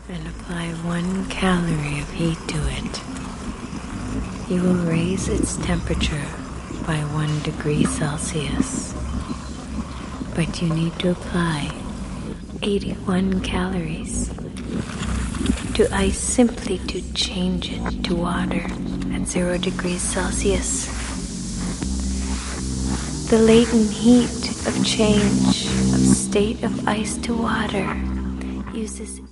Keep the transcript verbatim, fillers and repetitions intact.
and apply one calorie of heat to it, you will raise its temperature by one degree Celsius. But you need to apply eighty-one calories to ice simply to change it to water at zero degrees Celsius. The latent heat of change of state of ice to water uses